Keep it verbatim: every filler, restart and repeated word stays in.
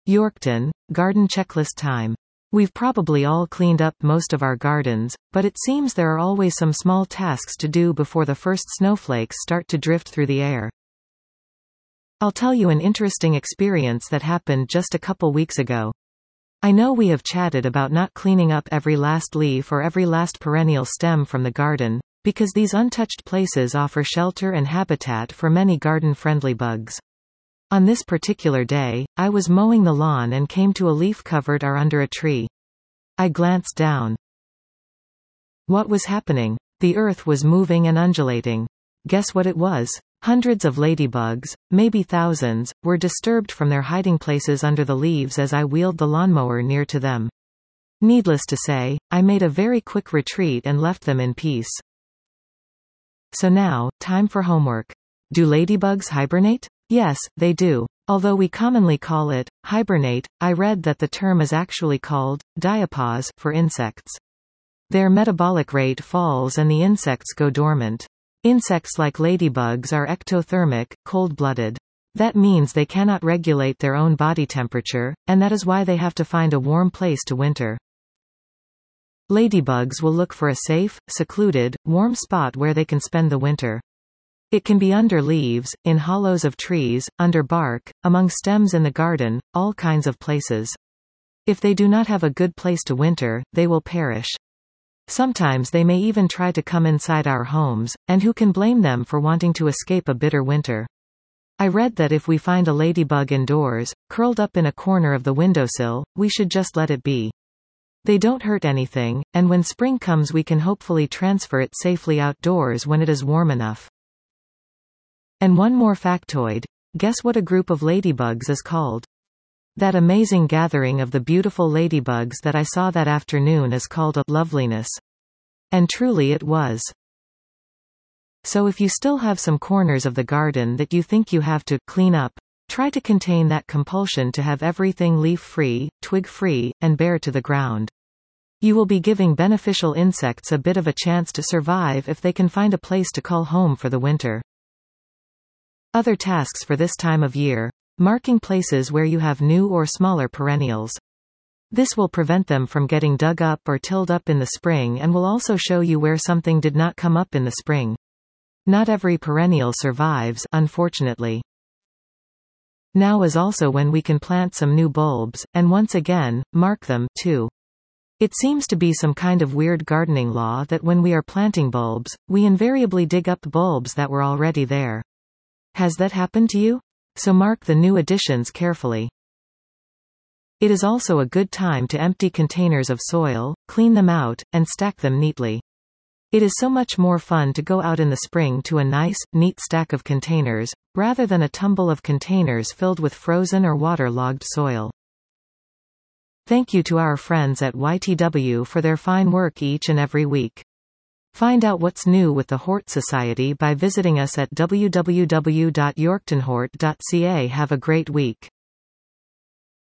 Yorkton, garden checklist time. We've probably all cleaned up most of our gardens, but it seems there are always some small tasks to do before the first snowflakes start to drift through the air. I'll tell you an interesting experience that happened just a couple weeks ago. I know we have chatted about not cleaning up every last leaf or every last perennial stem from the garden, because these untouched places offer shelter and habitat for many garden-friendly bugs. On this particular day, I was mowing the lawn and came to a leaf covered R under a tree. I glanced down. What was happening? The earth was moving and undulating. Guess what it was? Hundreds of ladybugs, maybe thousands, were disturbed from their hiding places under the leaves as I wheeled the lawnmower near to them. Needless to say, I made a very quick retreat and left them in peace. So now, time for homework. Do ladybugs hibernate? Yes, they do. Although we commonly call it hibernate, I read that the term is actually called diapause for insects. Their metabolic rate falls and the insects go dormant. Insects like ladybugs are ectothermic, cold-blooded. That means they cannot regulate their own body temperature, and that is why they have to find a warm place to winter. Ladybugs will look for a safe, secluded, warm spot where they can spend the winter. It can be under leaves, in hollows of trees, under bark, among stems in the garden, all kinds of places. If they do not have a good place to winter, they will perish. Sometimes they may even try to come inside our homes, and who can blame them for wanting to escape a bitter winter? I read that if we find a ladybug indoors, curled up in a corner of the windowsill, we should just let it be. They don't hurt anything, and when spring comes we can hopefully transfer it safely outdoors when it is warm enough. And one more factoid. Guess what a group of ladybugs is called? That amazing gathering of the beautiful ladybugs that I saw that afternoon is called a loveliness. And truly it was. So if you still have some corners of the garden that you think you have to clean up, try to contain that compulsion to have everything leaf-free, twig-free, and bare to the ground. You will be giving beneficial insects a bit of a chance to survive if they can find a place to call home for the winter. Other tasks for this time of year. Marking places where you have new or smaller perennials. This will prevent them from getting dug up or tilled up in the spring and will also show you where something did not come up in the spring. Not every perennial survives, unfortunately. Now is also when we can plant some new bulbs, and once again, mark them, too. It seems to be some kind of weird gardening law that when we are planting bulbs, we invariably dig up bulbs that were already there. Has that happened to you? So mark the new additions carefully. It is also a good time to empty containers of soil, clean them out, and stack them neatly. It is so much more fun to go out in the spring to a nice, neat stack of containers, rather than a tumble of containers filled with frozen or water-logged soil. Thank you to our friends at Y T W for their fine work each and every week. Find out what's new with the Hort Society by visiting us at w w w dot yorkton hort dot c a. Have a great week.